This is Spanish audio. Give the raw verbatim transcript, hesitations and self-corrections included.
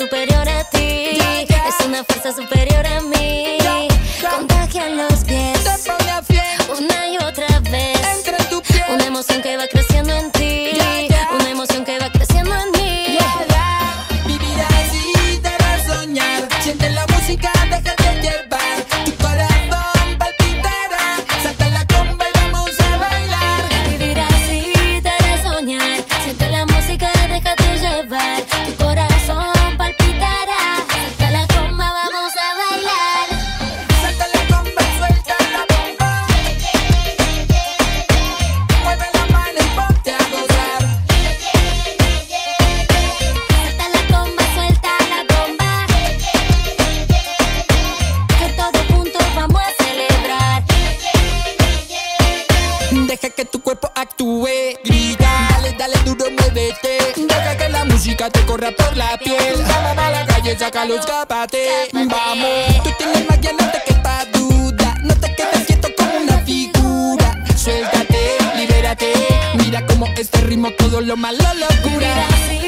superior a ti. Es una fuerza superior a mí. Contagia los pies una y otra vez. Una emoción que va creciendo en ti. Una emoción que va creciendo en mí. Vivir así te hará soñar. Siente la música, déjate llevar. Tu corazón palpitará. Salta la comba y vamos a bailar. Vivir así te hará soñar. Siente la música, déjate llevar. Tu corazón palpitará. Salta la comba, vamos a bailar. Salta la comba, suelta la bomba. Mueve la mano y ponte a gozar. Salta la comba, suelta la bomba. Que todos juntos vamos a celebrar. Deja que tu cuerpo actúe. Grita, dale, dale duro, muévete. Deja que la música te corra por la piel. Vamos a la calle, saca los zapates. Vamos, tú tienes magia, no te quepa duda. No te quedes quieto como una figura. Suéltate, libérate. Mira cómo este ritmo todo lo malo lo Vivir cura. así